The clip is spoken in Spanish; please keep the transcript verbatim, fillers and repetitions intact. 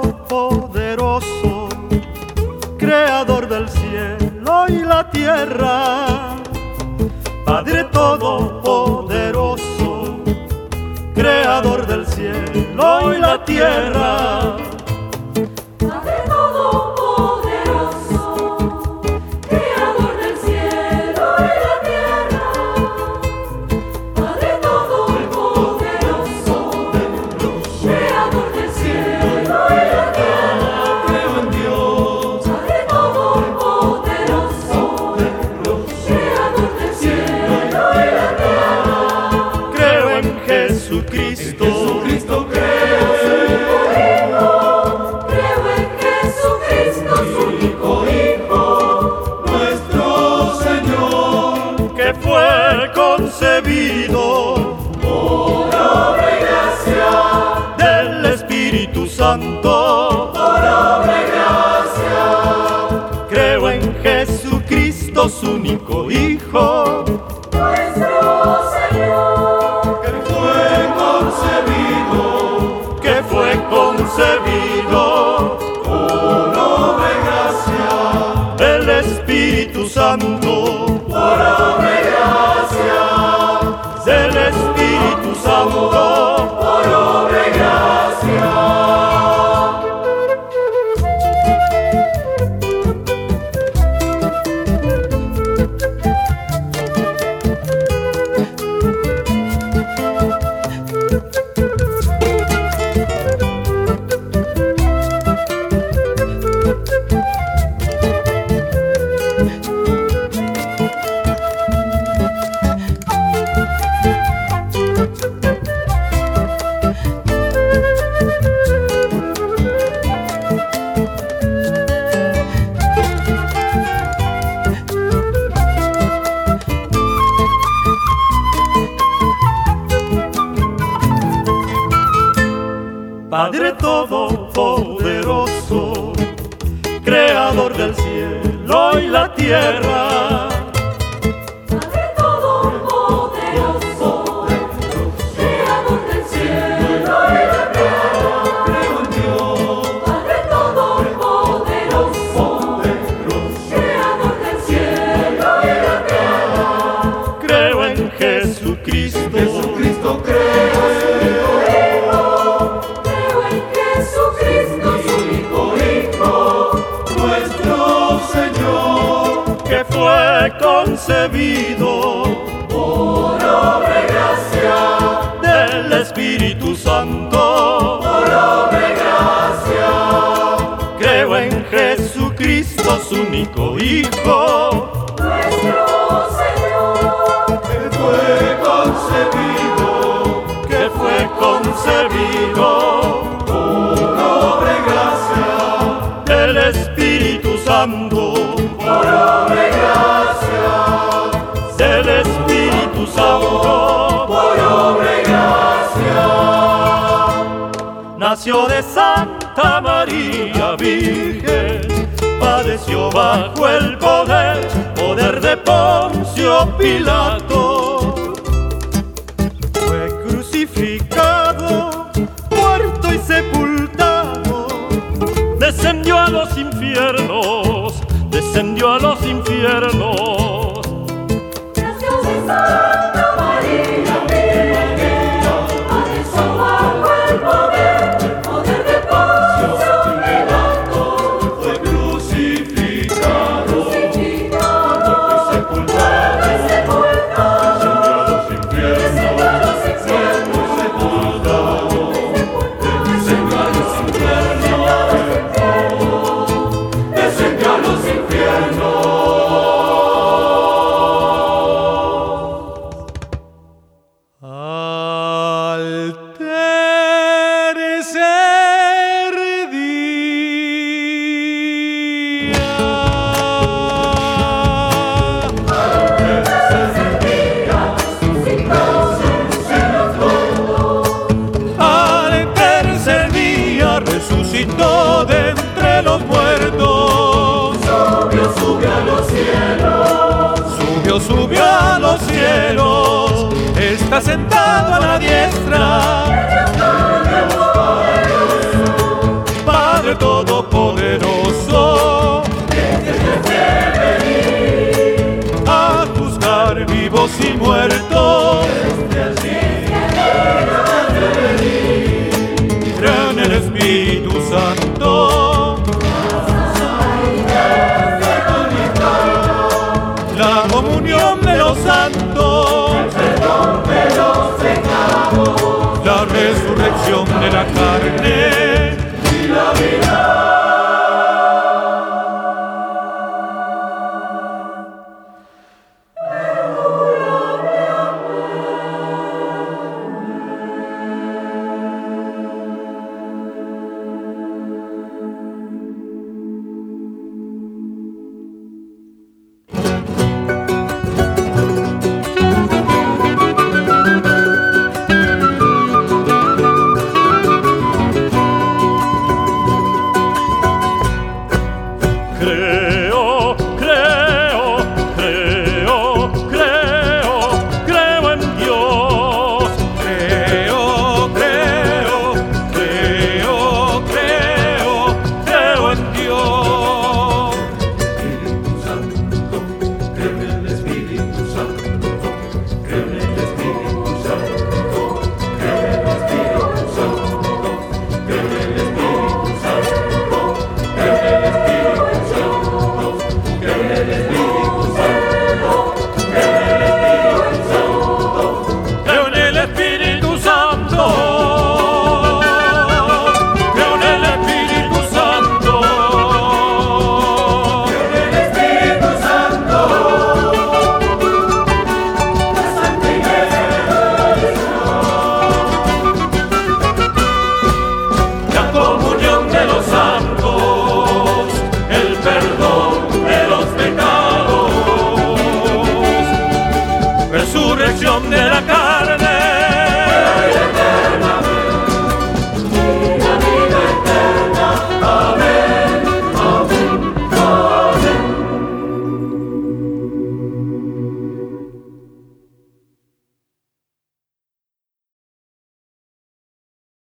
todopoderoso, creador del cielo y la tierra. Padre todopoderoso, creador del cielo y la tierra. Padre todopoderoso, creador del cielo y la tierra. Padre todopoderoso, creador del cielo y la tierra. Creo en Dios. Padre todopoderoso, creador del cielo y la tierra. Creo en Jesucristo. En Jesucristo creo. Creo en Jesucristo, su único Hijo, Nuestro Señor, Que fue concebido por obra y gracia, del Espíritu Santo. por obra y gracia. Creo en Jesucristo, su único Hijo, Nuestro Señor, que fue concebido que fue concebido por obra y gracia, del Espíritu Santo, por obra y gracia, del Espíritu Santo. por obra y gracia. Padre todopoderoso, creador del cielo y la tierra. Padre todopoderoso, creador del cielo y la tierra. creo en Dios. Padre todopoderoso, creador del cielo y la tierra. Creo en Jesucristo, Jesucristo creo. Creo en Jesucristo, su único Hijo, Nuestro Señor, que fue concebido por obra y gracia, del Espíritu Santo. por obra y gracia. Creo en Jesucristo, su único Hijo, Nuestro Señor, que fue concebido que fue concebido por obra y gracia, del Espíritu Santo, por obra y gracia, del Espíritu Santo. por obra y gracia. Nació de Santa María Virgen, padeció bajo el poder, poder de Poncio Pilato. Fue crucificado, muerto y sepultado, descendió a los infiernos, descendió a los infiernos. Nació de Santa María Virgen, padeció bajo el poder, poder de Poncio Pilato. fue crucificado, Crucificado, sepultado, sepultado, descendió a los infiernos, sepultado, descendió a los infiernos, descendió a los infiernos. Al tercer día, al tercer día resucitó de entre los muertos. Subió, subió a los cielos, Subió, subió a los cielos, está sentado a la diestra. Padre Padre Todopoderoso, a juzgar vivos y muertos. Creo en el Espíritu Santo, la comunión de los santos, la resurrección de la carne,